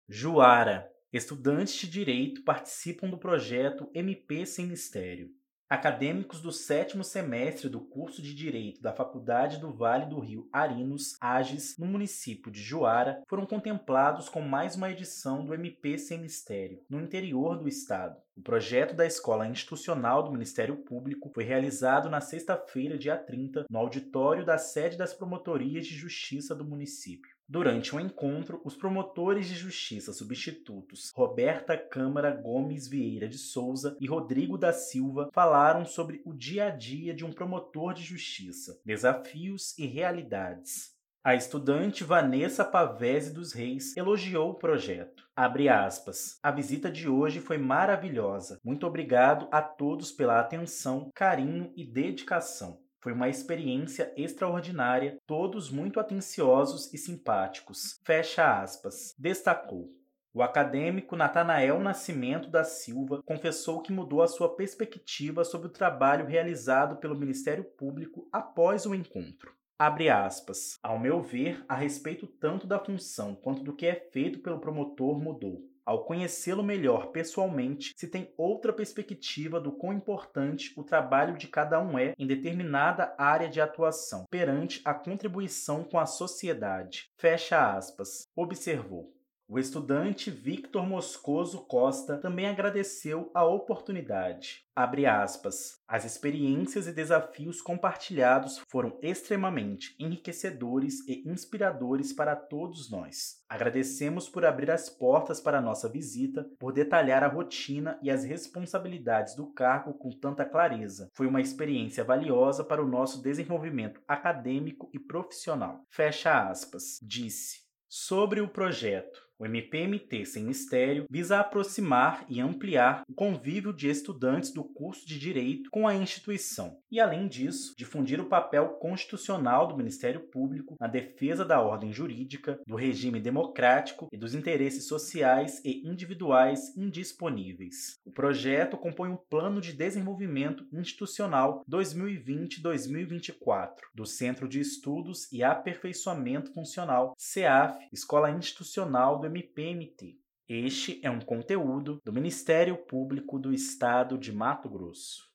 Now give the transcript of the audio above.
Juara. Estudantes de Direito participam do projeto MP Sem Mistério. Acadêmicos do sétimo semestre do curso de Direito da Faculdade do Vale do Rio Arinos, AGES, no município de Juara, foram contemplados com mais uma edição do MP Sem Mistério, no interior do estado. O projeto da Escola Institucional do Ministério Público foi realizado na sexta-feira, dia 30, no auditório da sede das Promotorias de Justiça do município. Durante o encontro, os promotores de justiça substitutos Roberta Câmara Gomes Vieira de Souza e Rodrigo da Silva falaram sobre o dia a dia de um promotor de justiça, desafios e realidades. A estudante Vanessa Pavese dos Reis elogiou o projeto. Abre aspas. A visita de hoje foi maravilhosa. Muito obrigado a todos pela atenção, carinho e dedicação. Foi uma experiência extraordinária, todos muito atenciosos e simpáticos. Fecha aspas. Destacou. O acadêmico Natanael Nascimento da Silva confessou que mudou a sua perspectiva sobre o trabalho realizado pelo Ministério Público após o encontro. Abre aspas. Ao meu ver, a respeito tanto da função quanto do que é feito pelo promotor mudou. Ao conhecê-lo melhor pessoalmente, se tem outra perspectiva do quão importante o trabalho de cada um é em determinada área de atuação, perante a contribuição com a sociedade. Fecha aspas. Observou. O estudante Victor Moscoso Costa também agradeceu a oportunidade. Abre aspas. As experiências e desafios compartilhados foram extremamente enriquecedores e inspiradores para todos nós. Agradecemos por abrir as portas para a nossa visita, por detalhar a rotina e as responsabilidades do cargo com tanta clareza. Foi uma experiência valiosa para o nosso desenvolvimento acadêmico e profissional. Fecha aspas. Disse. Sobre o projeto, o MPMT Sem Mistério visa aproximar e ampliar o convívio de estudantes do curso de Direito com a instituição e, além disso, difundir o papel constitucional do Ministério Público na defesa da ordem jurídica, do regime democrático e dos interesses sociais e individuais indisponíveis. O projeto compõe um Plano de Desenvolvimento Institucional 2020-2024 do Centro de Estudos e Aperfeiçoamento Funcional, CEAF, Escola Institucional do MPMT. Este é um conteúdo do Ministério Público do Estado de Mato Grosso.